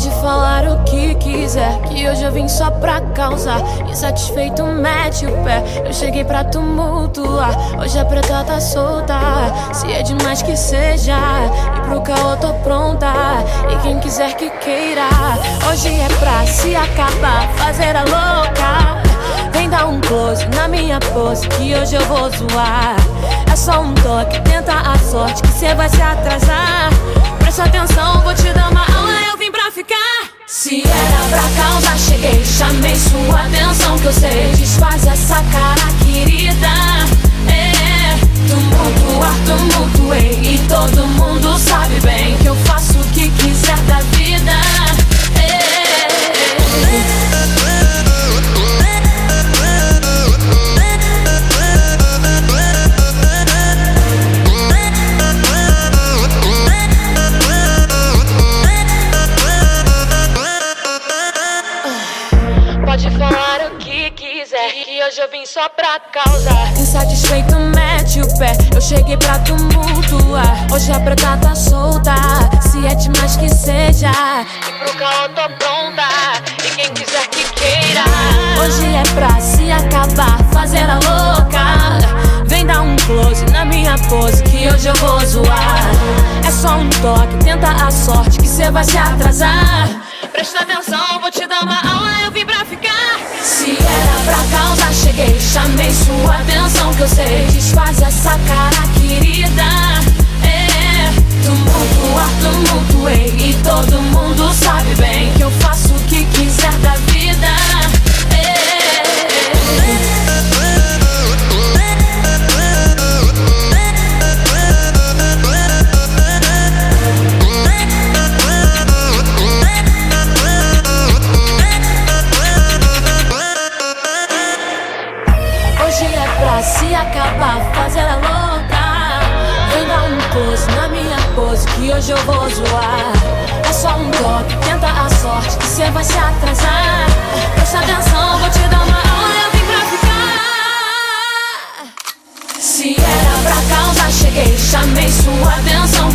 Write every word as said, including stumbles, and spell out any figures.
Pode falar o que quiser, que hoje eu vim só pra causar. Insatisfeito, mete o pé, eu cheguei pra tumultuar. Hoje a preta tá solta, se é demais que seja. E pro caô tô pronta, e quem quiser que queira. Hoje é pra se acabar, fazer a louca. Vem dar um close na minha pose, que hoje eu vou zoar. É só um toque, tenta a sorte, que cê vai se atrasar. Presta atenção, vou te dar uma aula, eu vim pra ficar. Se era pra causar, cheguei, chamei sua atenção, que eu sei. Desfaz essa cara, querida. É, tumultuar, tumultuei, e todo mundo sabe bem que eu faço o que quiser da vida. É, pode falar o que quiser, que hoje eu vim só pra causar. Insatisfeito, mete o pé, eu cheguei pra tumultuar. Hoje a preta tá solta, se é demais que seja. E pro caô tô pronta, e quem quiser que queira. Hoje é pra se acabar, fazer a louca. Vem dar um close na minha pose, que hoje eu vou zoar. É só um toque, tenta a sorte, que cê vai se atrasar. Presta atenção, vou te dar uma aula, eu vim pra ficar. Se era pra causar, cheguei, chamei sua atenção, que eu sei. Desfaz essa cara, querida. É, tumultuar, tumultuei, e todo mundo sabe bem que eu faço o que quiser da vida. Se acabar, fazer a louca. Vem dar um close na minha pose, que hoje eu vou zoar. É só um toque, tenta a sorte, que cê vai se atrasar. Presta atenção, vou te dar uma aula, eu vim pra ficar. Se era pra causar, cheguei, chamei sua atenção,